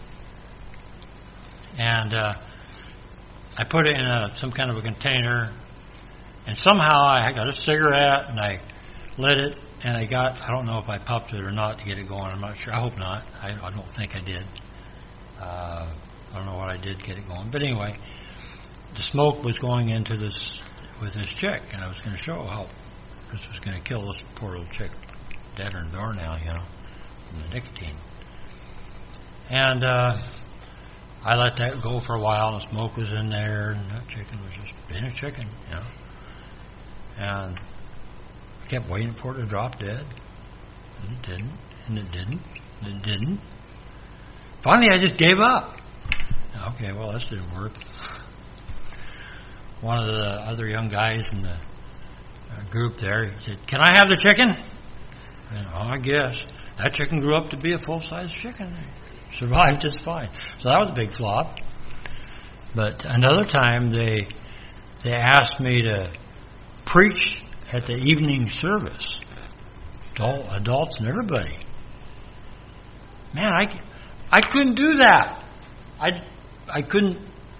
and uh, I put it in a, some kind of a container, and somehow I got a cigarette and I lit it, and I got, I don't know if I popped it or not to get it going. I'm not sure. I hope not. I, I don't think I did. Uh, I don't know what I did to get it going. But anyway, the smoke was going into this with this chick, and I was going to show how this was going to kill this poor little chick, dead in the door now, you know, from the nicotine. And uh, I let that go for a while, and the smoke was in there, and that chicken was just being a chicken, you know. And I kept waiting for it to drop dead, and it didn't, and it didn't, and it didn't. Finally, I just gave up. Okay, well, this didn't work. One of the other young guys in the uh, group there, he said, "Can I have the chicken?" And, oh, I guess. That chicken grew up to be a full-size chicken. Survived just fine. So that was a big flop. But another time, they they asked me to preach at the evening service. Adult, adults and everybody. Man, I, I couldn't do that. I, I couldn't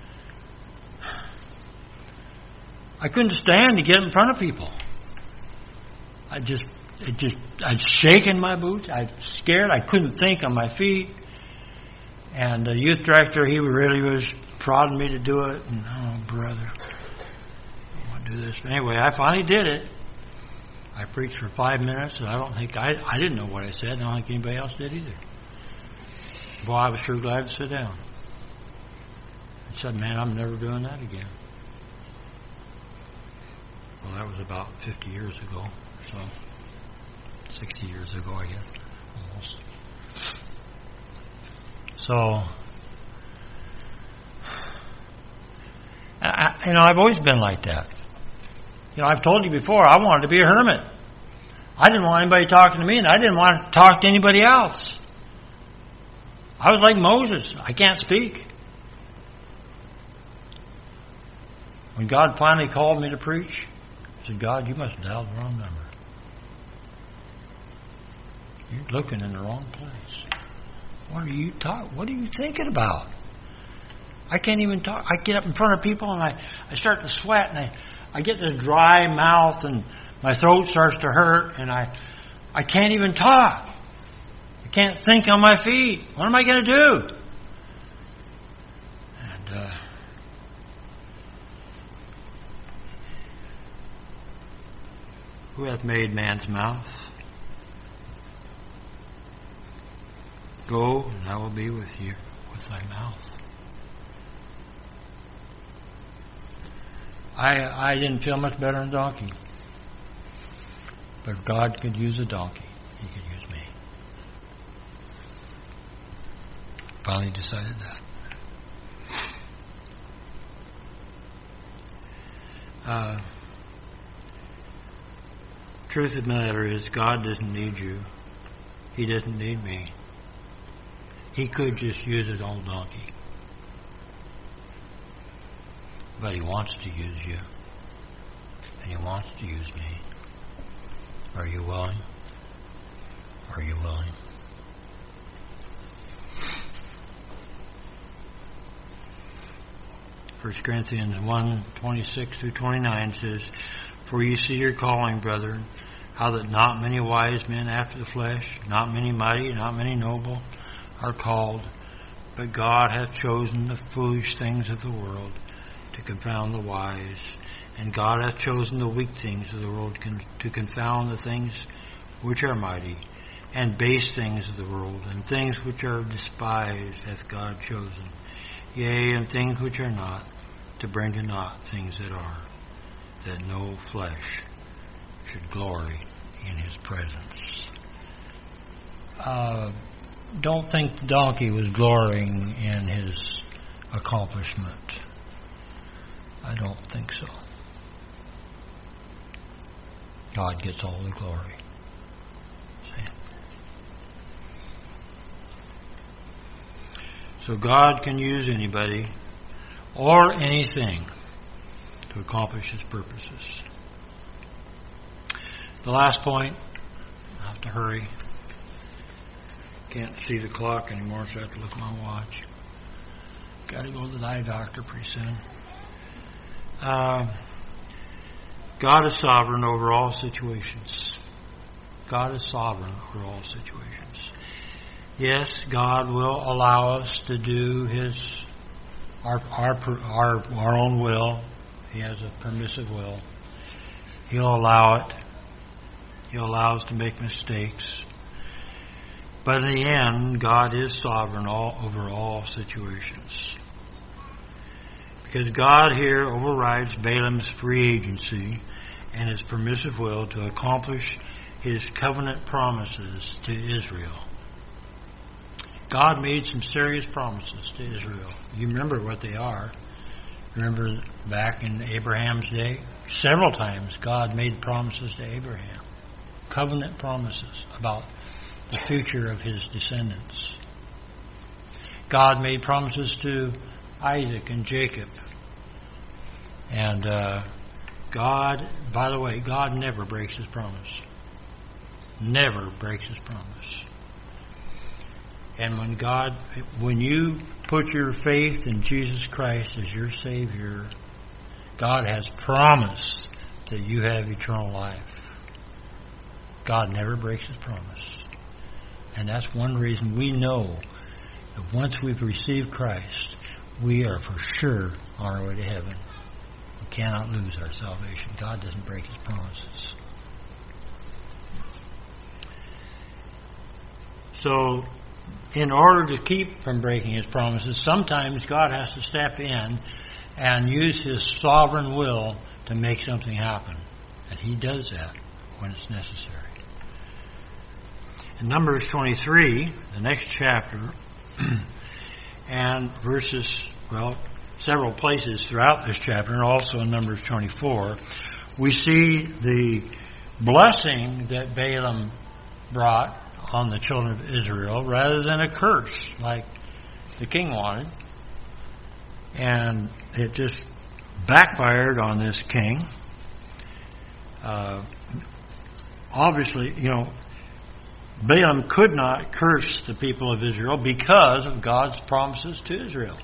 I couldn't stand to get in front of people. I just it just I'd shaken my boots. I was scared. I couldn't think on my feet. And the youth director, he really was prodding me to do it. And, oh, brother, I want to do this. But anyway, I finally did it. I preached for five minutes, and I don't think, I, I didn't know what I said. I don't think anybody else did either. Boy, I was sure glad to sit down. I said, man, I'm never doing that again. Well, that was about fifty years ago, so sixty years ago, I guess, almost. So, I, you know, I've always been like that. You know, I've told you before, I wanted to be a hermit. I didn't want anybody talking to me, and I didn't want to talk to anybody else. I was like Moses. I can't speak. When God finally called me to preach, I said, God, you must have dialed the wrong number. You're looking in the wrong place. What are you talk? What are you thinking about? I can't even talk. I get up in front of people and I, I start to sweat and I, I get this dry mouth and my throat starts to hurt and I I can't even talk. I can't think on my feet. What am I going to do? And uh, who hath made man's mouth? Go, and I will be with you, with thy mouth. I I didn't feel much better than a donkey. But God could use a donkey. He could use me. Finally decided that. Uh, truth of the matter is, God doesn't need you. He doesn't need me. He could just use an old donkey. But He wants to use you. And He wants to use me. Are you willing? Are you willing? First Corinthians one, twenty-six through twenty-nine says, For you see your calling, brethren, how that not many wise men after the flesh, not many mighty, not many noble, are called, but God hath chosen the foolish things of the world to confound the wise, and God hath chosen the weak things of the world to confound the things which are mighty, and base things of the world, and things which are despised hath God chosen, yea, and things which are not, to bring to naught things that are, that no flesh should glory in His presence. Uh, don't think the donkey was glorying in his accomplishment. I don't think so. God gets all the glory. See? So God can use anybody or anything to accomplish His purposes. The last point, I have to hurry. Can't see the clock anymore, so I have to look at my watch. Got to go to the eye doctor pretty soon. Uh, God is sovereign over all situations. God is sovereign over all situations. Yes, God will allow us to do His our our our, our own will. He has a permissive will. He'll allow it. He'll allow us to make mistakes. But in the end, God is sovereign all over all situations. Because God here overrides Balaam's free agency and His permissive will to accomplish His covenant promises to Israel. God made some serious promises to Israel. You remember what they are. Remember back in Abraham's day? Several times God made promises to Abraham. Covenant promises about the future of his descendants. God made promises to Isaac and Jacob. And uh, God, by the way, God never breaks His promise. Never breaks His promise. And when God, when you put your faith in Jesus Christ as your Savior, God has promised that you have eternal life. God never breaks His promise. And that's one reason we know that once we've received Christ, we are for sure on our way to heaven. We cannot lose our salvation. God doesn't break His promises. So, in order to keep from breaking His promises, sometimes God has to step in and use His sovereign will to make something happen. And He does that when it's necessary. In Numbers twenty-three, the next chapter, and verses, well, several places throughout this chapter, and also in Numbers twenty-four, we see the blessing that Balaam brought on the children of Israel rather than a curse like the king wanted. And it just backfired on this king. Uh, obviously, you know, Balaam could not curse the people of Israel because of God's promises to Israel.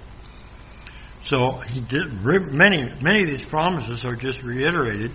So he did many many of these promises are just reiterated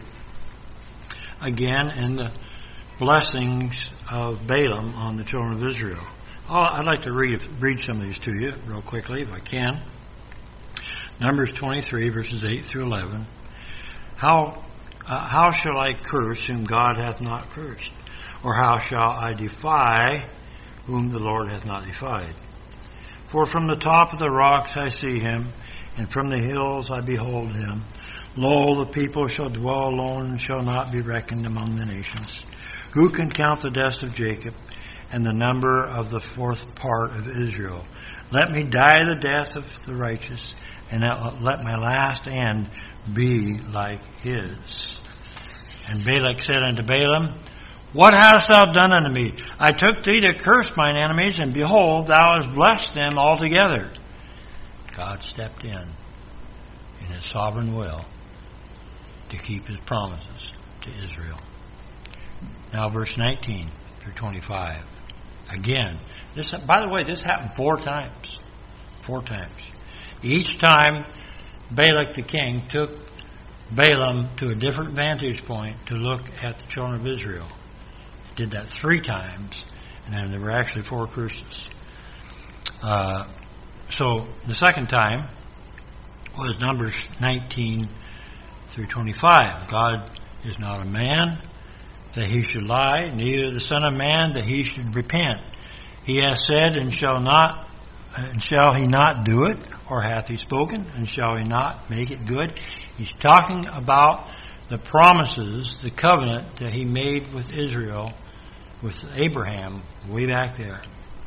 again in the blessings of Balaam on the children of Israel. Oh, I'd like to read read some of these to you real quickly if I can. Numbers twenty-three, verses eight through eleven. How uh, how shall I curse whom God hath not cursed? Or how shall I defy whom the Lord hath not defied? For from the top of the rocks I see him, and from the hills I behold him. Lo, the people shall dwell alone and shall not be reckoned among the nations. Who can count the dust of Jacob and the number of the fourth part of Israel? Let me die the death of the righteous, and let my last end be like his. And Balak said unto Balaam, What hast thou done unto me? I took thee to curse mine enemies, and behold, thou hast blessed them altogether. God stepped in, in His sovereign will, to keep His promises to Israel. Now, verse nineteen through twenty-five. Again, this. By the way, this happened four times. Four times. Each time, Balak the king took Balaam to a different vantage point to look at the children of Israel. He did that three times, and then there were actually four curses. Uh, so the second time was Numbers nineteen through twenty-five. God is not a man that He should lie, neither the Son of Man that He should repent. He hath said, and shall not, and shall He not do it? Or hath He spoken, and shall He not make it good? He's talking about the promises, the covenant that He made with Israel, with Abraham, way back there.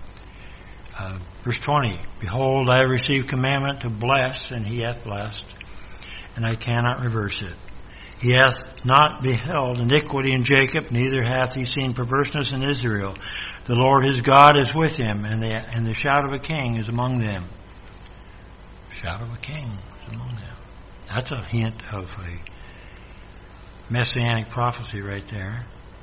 Uh, verse twenty, Behold, I have received commandment to bless, and He hath blessed, and I cannot reverse it. He hath not beheld iniquity in Jacob, neither hath He seen perverseness in Israel. The Lord his God is with him, and the, and the shout of a king is among them. Shout of a king is among them. That's a hint of a messianic prophecy right there.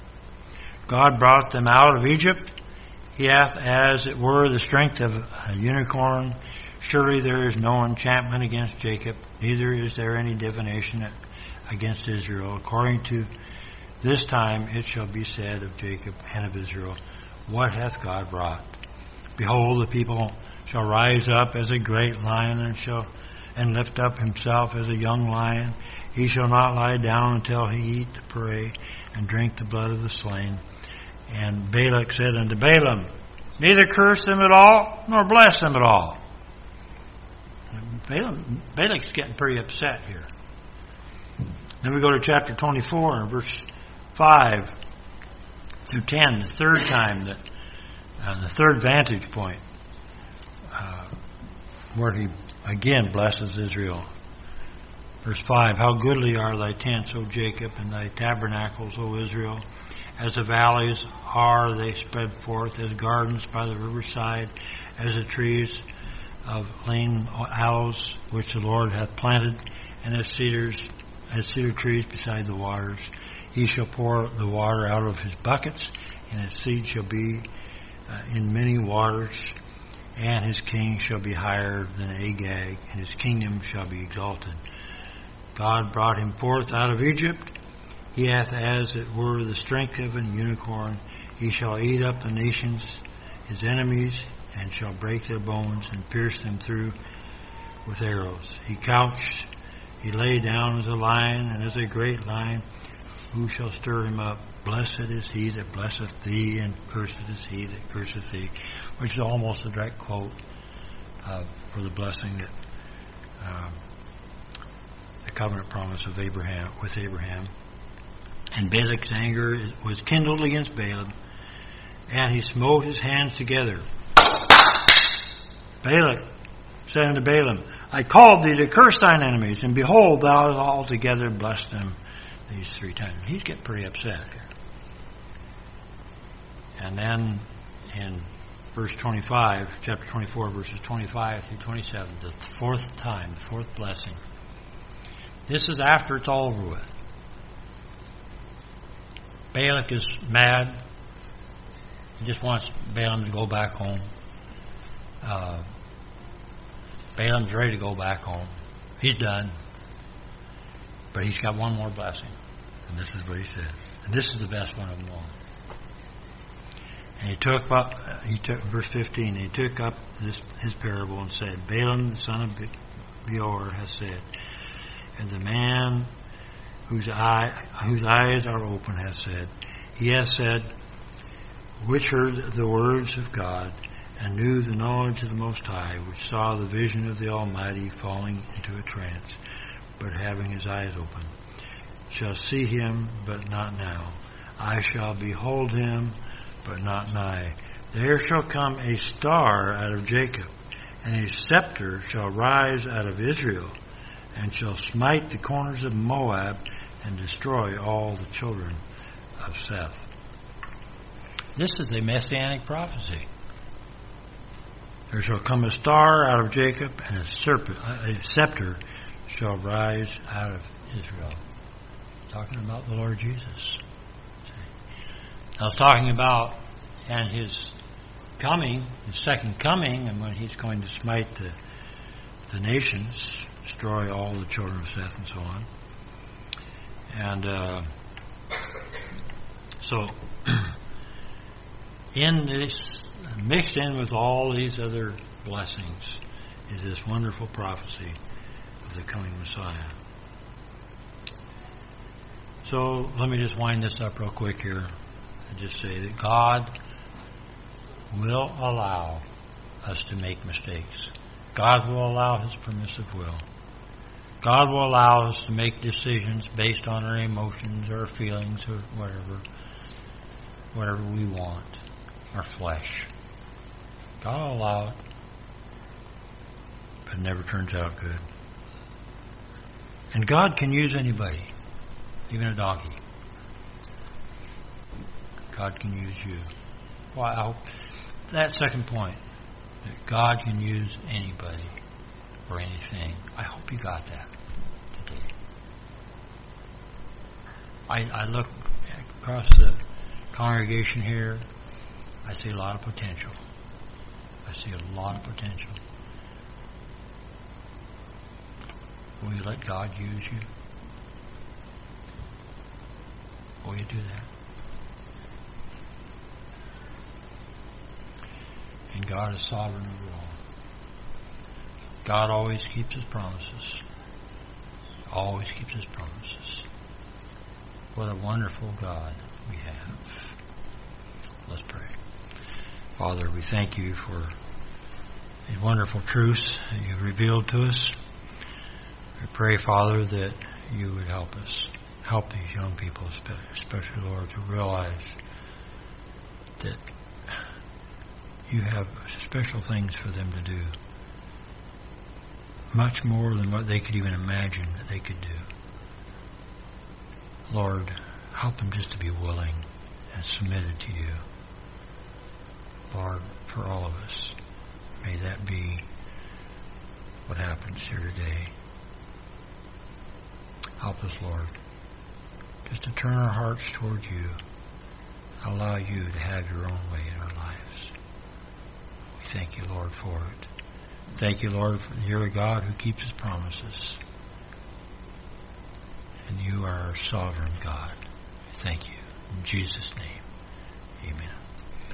God brought them out of Egypt. He hath, as it were, the strength of a unicorn. Surely there is no enchantment against Jacob, neither is there any divination against Israel. According to this time it shall be said of Jacob and of Israel, What hath God wrought? Behold, the people shall rise up as a great lion, and shall and lift up himself as a young lion. He shall not lie down until he eat the prey and drink the blood of the slain. And Balak said unto Balaam, Neither curse them at all, nor bless them at all. Balaam, Balak's getting pretty upset here. Then we go to chapter twenty-four, and verse five through ten, the third time, that uh, the third vantage point, uh, where he again blesses Israel. Verse five, How goodly are thy tents, O Jacob, and thy tabernacles, O Israel. As the valleys are they spread forth, as gardens by the riverside, as the trees of lean aloes, which the Lord hath planted, and as cedars, as cedar trees beside the waters. He shall pour the water out of his buckets, and his seed shall be uh, in many waters, and his king shall be higher than Agag, and his kingdom shall be exalted. God brought him forth out of Egypt. He hath, as it were, the strength of an unicorn. He shall eat up the nations, his enemies, and shall break their bones and pierce them through with arrows. He couched, he lay down as a lion, and as a great lion, who shall stir him up? Blessed is he that blesseth thee, and cursed is he that curseth thee. Which is almost a direct quote uh, for the blessing that um, the covenant promise of Abraham with Abraham. And Balak's anger was kindled against Balaam, and he smote his hands together. Balak said unto Balaam, I called thee to curse thine enemies, and behold, thou hast altogether blessed them these three times. He's getting pretty upset here. And then in verse twenty-five, chapter twenty-four, verses twenty-five through twenty-seven, the fourth time, the fourth blessing. This is after it's all over with. Balak is mad. He just wants Balaam to go back home. Uh, Balaam's ready to go back home. He's done. But he's got one more blessing. And this is what he says. And this is the best one of them all. And he took up, he took, verse fifteen, he took up this his parable and said, Balaam the son of Beor has said, and the man whose eye whose eyes are open has said, he has said, which heard the words of God, and knew the knowledge of the Most High, which saw the vision of the Almighty falling into a trance, but having his eyes open, shall see him, but not now. I shall behold him, but not nigh. There shall come a star out of Jacob, and a scepter shall rise out of Israel, and shall smite the corners of Moab, and destroy all the children of Seth. This is a messianic prophecy. There shall come a star out of Jacob, and a, serpent, a scepter shall rise out of Israel. Talking about the Lord Jesus. I was talking about and his coming, his second coming, and when he's going to smite the the nations, destroy all the children of Seth, and so on. And uh, so, in this, mixed in with all these other blessings, is this wonderful prophecy of the coming Messiah. So let me just wind this up real quick here and just say that God will allow us to make mistakes. God will allow His permissive will. God will allow us to make decisions based on our emotions or feelings or whatever, whatever we want, our flesh. God will allow it, but it never turns out good. And God can use anybody, even a donkey. God can use you. Well, I hope that second point, that God can use anybody or anything. I hope you got that today. I, I look across the congregation here. I see a lot of potential. I see a lot of potential. Will you let God use you? Will you do that? And God is sovereign over all. God always keeps His promises. Always keeps His promises. What a wonderful God we have. Let's pray. Father, we thank You for these wonderful truths that You've revealed to us. We pray, Father, that You would help us. Help these young people, especially, Lord, to realize that You have special things for them to do. Much more than what they could even imagine that they could do. Lord, help them just to be willing and submitted to You. Lord, for all of us, may that be what happens here today. Help us, Lord, just to turn our hearts toward You. Allow You to have Your own way in our lives. We thank You, Lord, for it. Thank You, Lord, for You're a God who keeps His promises. And You are our sovereign God. Thank You. In Jesus' name, amen.